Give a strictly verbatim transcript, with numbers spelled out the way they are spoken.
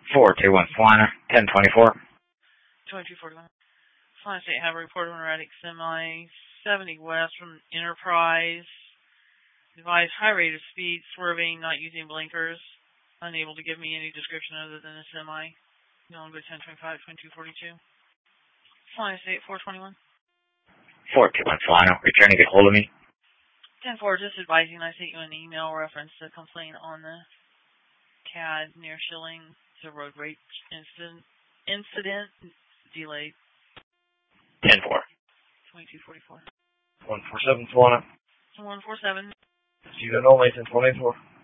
four two one Salina, ten twenty-four. twenty-two forty-one. Salina State have a report of an erratic semi seventy west from Enterprise. Advised high rate of speed, swerving, not using blinkers. Unable to give me any description other than a semi. No longer ten twenty-five, twenty-two forty-two. Salina State four twenty-one. four two one Salina, you're trying to get hold of me? ten four, just advising I sent you an email reference to complaint on the C A D near Schilling. It's a road rage incident. Incident delayed. ten four. twenty-two forty-four. one four seven Salina. one four seven. You don't know, ten twenty-four.